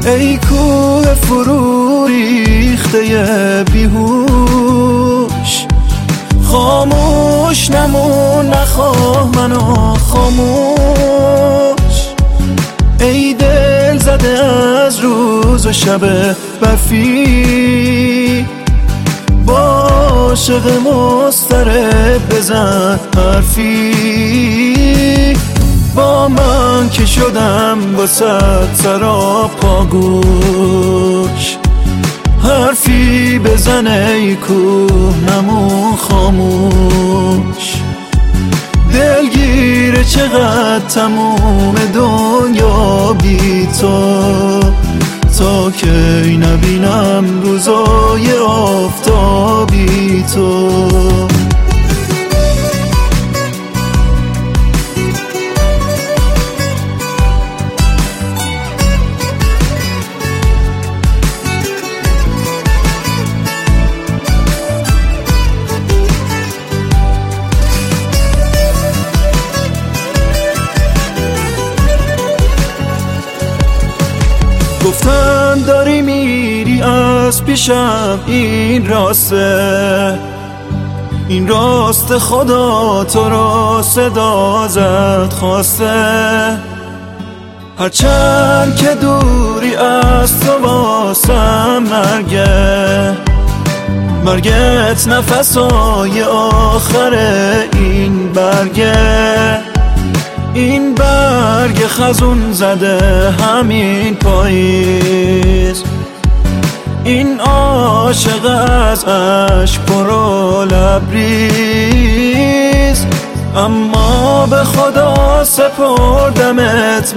ای کوه فرو ریخته بیهوش، خاموش نمون نخواه منو خاموش. ای دل زده از روز و شب برفی، با عاشق مضطرب بزن حرفی. با من که شدم با صد سراپا گوش، حرفی بزن ای کوه نمون خاموش. دلگیره چقدر تموم دنیا بی تو، تا کی نبینم روزای آفتابی تو. گفتن داری میری از پیشم، این راسته، این راست خدا تو را صدا زد خواسته. هرچند که دوری از تو واسم مرگه، مرگت نفسای آخر این برگه. این برگ خزون زده همین پاییز، این عاشق از عشق پرو لبریز. اما به خدا سپردمت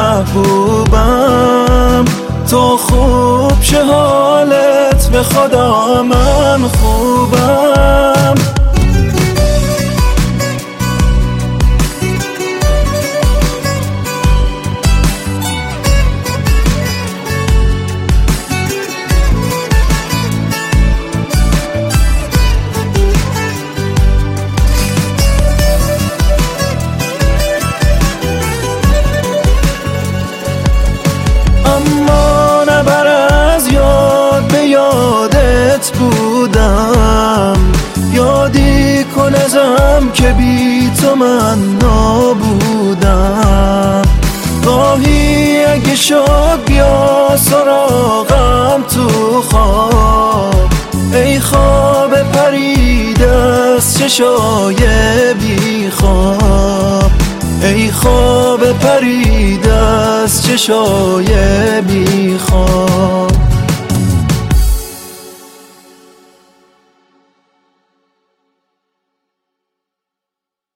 محبوبم، تو خوب شه حالت به خدا من خوبم. اما نبر از یاد به یادت بودم، یادی کن ازم که بی تو من نابودم. گاهی اگه شد بیا سراغم تو خواب، ای خواب پریده از چشای بی خواب. ای خواب پریده از چشای بی خواب.